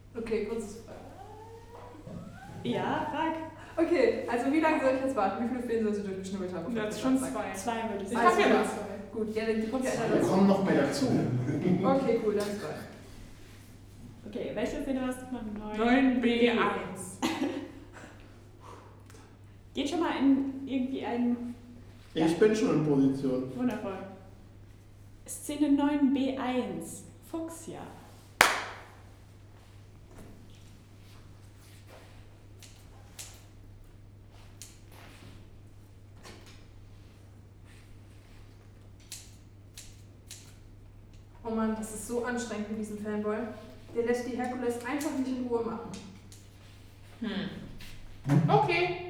Okay, kurzes Frage. Ja, frag. Okay, also wie lange soll ich jetzt warten? Wie viele Filme soll sie durchgeschnibbelt haben? Das ist schon 2. 2 würde ich Ich sagen. hab ja Also, noch 2. Gut, ja, dann kommt ja einer Da dazu. kommen noch mehr dazu. Okay, cool, dann 2. Okay, welche Fehler hast du gemacht? 9b1. Geht schon mal in irgendwie einen. Ich bin schon in Position. Wundervoll. Szene 9b1. Fuchsia. Oh Mann, das ist so anstrengend mit diesem Fanboy. Der lässt die Herkules einfach nicht in Ruhe machen. Okay.